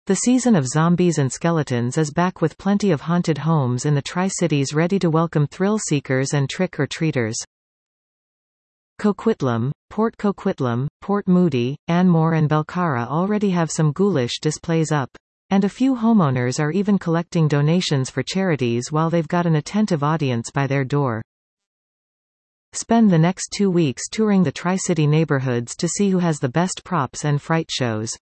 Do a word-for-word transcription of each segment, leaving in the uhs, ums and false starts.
The season of zombies and skeletons is back with plenty of haunted homes in the Tri-Cities ready to welcome thrill-seekers and trick-or-treaters. Coquitlam, Port Coquitlam, Port Moody, Anmore and Belcarra already have some ghoulish displays up. And a few homeowners are even collecting donations for charities while they've got an attentive audience by their door. Spend the next two weeks touring the Tri-City neighborhoods to see who has the best props and fright shows.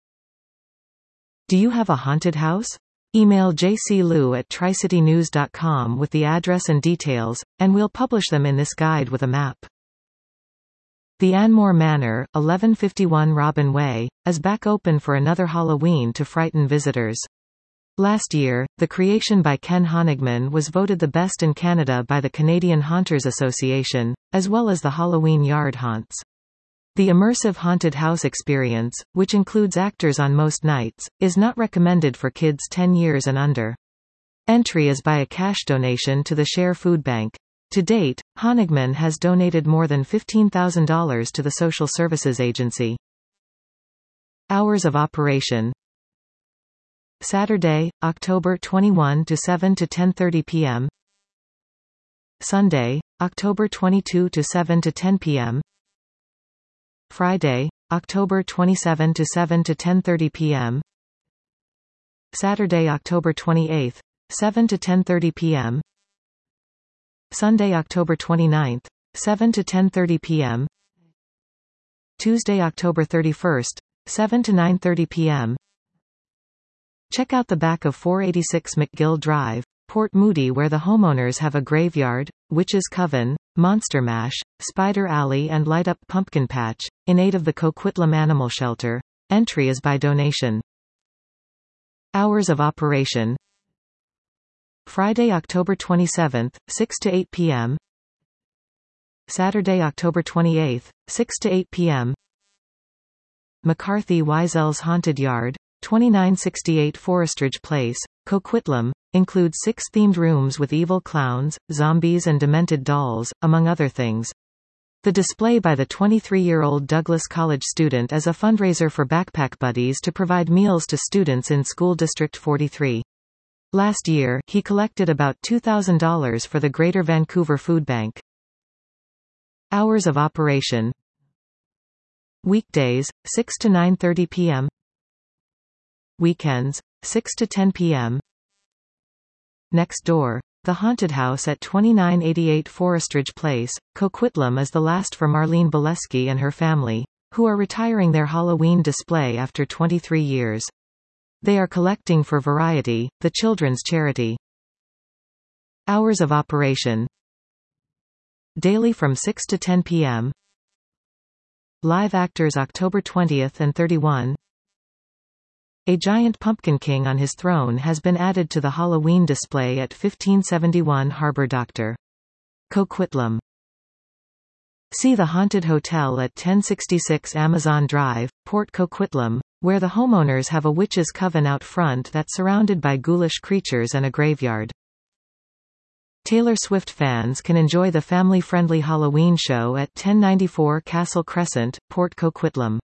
Do you have a haunted house? Email j c lou at tri city news dot com with the address and details, and we'll publish them in this guide with a map. The Anmore Manor, eleven fifty-one Robin Way, is back open for another Halloween to frighten visitors. Last year, the creation by Ken Honigman was voted the best in Canada by the Canadian Haunters Association, as well as the Halloween Yard Haunts. The immersive haunted house experience, which includes actors on most nights, is not recommended for kids ten years and under. Entry is by a cash donation to the Share Food Bank. To date, Honigman has donated more than fifteen thousand dollars to the Social Services Agency. Hours of operation: Saturday, October twenty-first to seven to ten thirty p m Sunday, October twenty-second to seven to ten p m Friday, October twenty-seventh to seven to ten thirty p m Saturday, October twenty-eighth, seven to ten thirty p m Sunday, October twenty-ninth, seven to ten thirty p m Tuesday, October thirty-first, seven to nine thirty p m Check out the back of four eighty-six McGill Drive, Port Moody, where the homeowners have a graveyard, Witch's Coven, Monster Mash, Spider Alley and Light Up Pumpkin Patch, in aid of the Coquitlam Animal Shelter. Entry is by donation. Hours of operation: Friday, October twenty-seventh, six to eight p m Saturday, October twenty-eighth, six to eight p m McCarthy Weisel's Haunted Yard, twenty-nine sixty-eight Forestridge Place, Coquitlam, includes six themed rooms with evil clowns, zombies and demented dolls, among other things. The display by the twenty-three-year-old Douglas College student is a fundraiser for Backpack Buddies to provide meals to students in School District forty-three. Last year, he collected about two thousand dollars for the Greater Vancouver Food Bank. Hours of operation: Weekdays, six to nine thirty p m Weekends, six to ten p m Next door, the haunted house at twenty-nine eighty-eight Forestridge Place, Coquitlam is the last for Marlene Bolesky and her family, who are retiring their Halloween display after twenty-three years. They are collecting for Variety, the children's charity. Hours of operation: Daily from six to ten p m Live actors October twentieth and thirty-first. A giant pumpkin king on his throne has been added to the Halloween display at fifteen seventy-one Harbor Doctor Coquitlam. See the Haunted Hotel at ten sixty-six Amazon Drive, Port Coquitlam, where the homeowners have a witch's coven out front that's surrounded by ghoulish creatures and a graveyard. Taylor Swift fans can enjoy the family-friendly Halloween show at ten ninety-four Castle Crescent, Port Coquitlam.